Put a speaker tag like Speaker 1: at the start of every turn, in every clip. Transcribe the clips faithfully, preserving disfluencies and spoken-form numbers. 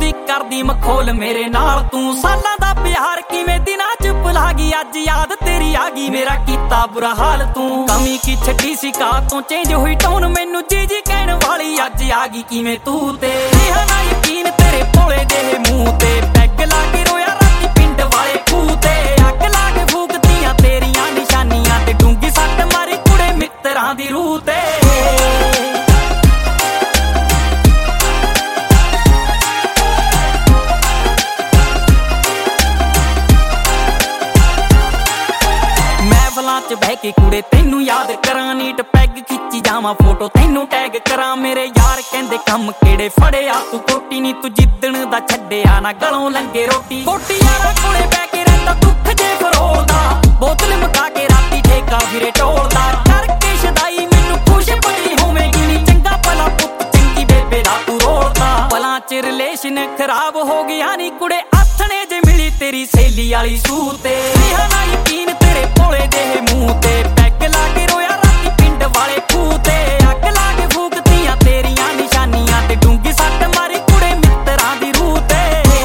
Speaker 1: ਨੀ ਕਰਦੀ ਮਖੌਲ ਮੇਰੇ ਨਾਲ ਤੂੰ। ਸਾਲਾਂ ਦਾ ਪਿਆਰ ਕਿਵੇਂ ਦਿਨਾਂ ਚ ਭੁਲਾ ਗਈ, ਅੱਜ ਯਾਦ ਤੇਰੀ ਆ ਗਈ ਮੇਰਾ ਕੀਤਾ ਬੁਰਾ ਹਾਲ ਤੂੰ। ਕਮੀ ਕੀ ਛੱਡੀ ਸੀ ਕਾ ਤੋਂ ਚੇਂਜ ਹੋਈ ਟੋਨ, ਮੈਨੂੰ ਜੀ ਜੀ ਕਹਿਣ ਵਾਲੀ ਅੱਜ ਆ ਗਈ ਕਿਵੇਂ ਤੂੰ। ਤੇ ਰਿਹਾ ਨਾ ਯਕੀਨ ਤੇਰੇ ਭੋਲੇ ਜਿਹੇ ਮੂੰਹ ਤੇ, ਪੈਗ ਲਾ ਕੇ ਰੋਇਆ ਰਾਤੀ ਪਿੰਡ ਵਾਲੇ ਖੂਹ ਤੇ। ਅੱਗ ਲਾ ਕੇ ਫੂਕਦੀਆਂ ਤੇਰੀਆਂ ਨਿਸ਼ਾਨੀਆਂ ਤੇ, ਡੂੰਗੀ ਸੱਟ ਮਾਰੀ ਕੁੜੇ ਮਿੱਤਰਾਂ ਦੀ ਰੂਹ ਤੇ। ਚ ਬਹਿ ਕੇ ਕੁੜੇ ਤੈਨੂੰ ਯਾਦ ਕਰਾਂ, ਨੀਟ ਪੈਗ ਖਿੱਚੀ ਜਾਵਾਂ ਫੋਟੋ ਤੈਨੂੰ ਟੈਗ ਕਰਾਂ। ਮੇਰੇ ਯਾਰ ਕਹਿੰਦੇ ਕੰਮ ਕਿਹੜੇ ਫੜਿਆ ਤੂੰ ਕੋਟੀ ਨੀ, ਤੂੰ ਜਿੱਦਣ ਦਾ ਛੱਡਿਆ ਨਾ ਗਲੋਂ ਲੰਗੇ ਰੋਟੀ। ਕੋਟੀ ਯਾਰਾਂ ਕੋਲੇ ਬਹਿ ਕੇ ਰਹਿੰਦਾ ਦੁੱਖ ਜੇ ਫਰੋਲਦਾ, ਬੋਤਲ ਮੁਕਾ ਕੇ ਰਾਤੀ ਠੇਕਾ ਫਿਰੇ ਟੋਲਦਾ। ਕਰਕੇ ਸ਼ਦਾਈ ਮੈਨੂੰ ਖੁਸ਼ ਬੜੀ ਹੋਵੇਗੀ ਨੀ, ਚੰਗਾ ਭਲਾ ਪੁੱਤ ਚੰਗੀ ਬੇਬੇ ਦਾ ਤੂੰ ਰੋਲਦਾ। ਪਲਾਂ ਚ ਰਿਲੇਸ਼ਨ ਖਰਾਬ ਹੋ ਗਿਆ ਨੀ ਕੁੜੇ, ਆਥਣੇ ਜੇ ਮਿਲੀ ਤੇਰੀ ਸਹੇਲੀ ਵਾਲੀ ਸੂਹ ਤੇ। ਰਿਹਾ ਨਾ ਯਕੀਨ ਤੇਰੇ ਭੋਲੇ ਜਿਹੇ ਮੂੰਹ ਤੇ, ਪੈਗ ਲਾ ਕੇ ਰੋਇਆ ਰਾਤੀ ਪਿੰਡ ਵਾਲੇ ਖੂਹ ਤੇ। ਅੱਗ ਲਾ ਕੇ ਫੂਕਦੀਆਂ ਤੇਰੀਆਂ ਨਿਸ਼ਾਨੀਆਂ ਤੇ, ਡੂੰਗੀ ਸੱਟ ਮਾਰੀ ਕੁੜੇ ਮਿੱਤਰਾਂ ਦੀ ਰੂਹ ਤੇ।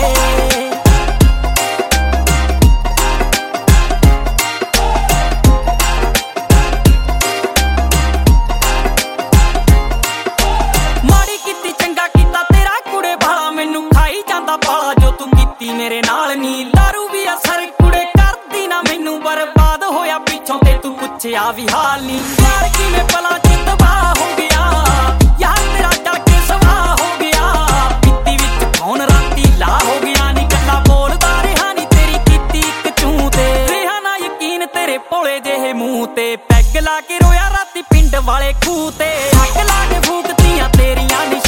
Speaker 1: ਮਾੜੀ ਕੀਤੀ ਚੰਗਾ ਕੀਤਾ ਤੇਰਾ ਕੁੜੇ ਭਾਲਾ, ਮੈਨੂੰ ਖਾਈ ਜਾਂਦਾ ਪਾਲਾ ਜੋ ਤੂੰ ਕੀਤੀ ਮੇਰੇ ਨਾਲ ਨੀ। ਦਾਰੂ ਵੀ ਅਸਰ ਕੁੜੇ ਕਰਦੀ ਨਾ ਮੈਨੂੰ, ਬਰਬਾਦ ਹੋਇਆ ਪਿੱਛੋਂ ਤੇ ਤੂੰ ਪੁੱਛਿਆ ਵੀ ਹਾਲ ਨੀ। ਯਾਰ ਕਿਵੇਂ ਪਲਾਂ ਚ ਤਬਾਹ ਹੋ ਗਿਆ, ਯਾਰ ਤੇਰਾ ਜਾ ਕੇ ਸਵਾਹ ਹੋ ਗਿਆ। ਪਿੱਤੀ ਵਿੱਚ ਫੋਨ ਰਾਤੀ ਲਾ ਹੋ ਗਿਆ ਨੀ, ਗੱਲਾਂ ਬੋਲਦਾ ਰਿਹਾ ਨੀ ਤੇਰੀ ਕੀਤੀ ਇੱਕ ਚੂੰ ਤੇ। ਰਿਹਾ ਨਾ ਯਕੀਨ ਤੇਰੇ ਭੋਲੇ ਜਿਹੇ ਮੂੰਹ ਤੇ, ਪੈਗ ਲਾ ਕੇ ਰੋਇਆ ਰਾਤੀ ਪਿੰਡ ਵਾਲੇ ਖੂਹ ਤੇ। ਅੱਗ ਲਾ ਕੇ ਫੂਕਦੀਆਂ ਤੇਰੀਆਂ